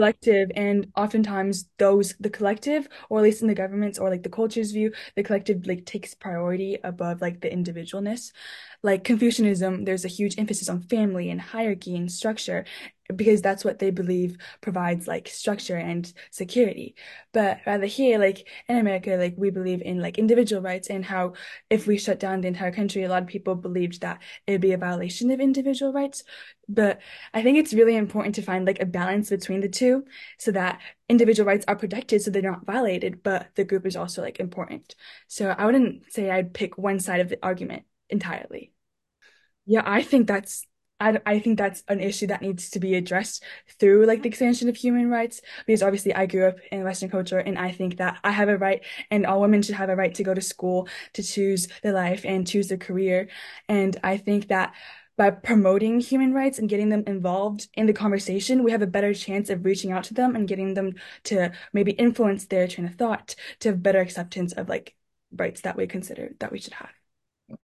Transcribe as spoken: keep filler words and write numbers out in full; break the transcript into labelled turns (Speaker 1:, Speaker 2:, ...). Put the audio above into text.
Speaker 1: collective, and oftentimes those the collective, or at least in the government's or like the culture's view, the collective like takes priority above like the individualness. Like Confucianism, there's a huge emphasis on family and hierarchy and structure because that's what they believe provides like structure and security. But rather here, like in America, like we believe in like individual rights, and how if we shut down the entire country, a lot of people believed that it would be a violation of individual rights. But I think it's really important to find like a balance between the two so that individual rights are protected so they're not violated, but the group is also like important. So I wouldn't say I'd pick one side of the argument entirely. Yeah, I think that's I, I think that's an issue that needs to be addressed through like the expansion of human rights, because obviously I grew up in Western culture, and I think that I have a right, and all women should have a right to go to school, to choose their life and choose their career. And I think that by promoting human rights and getting them involved in the conversation, we have a better chance of reaching out to them and getting them to maybe influence their train of thought to have better acceptance of like rights that we consider that we should have.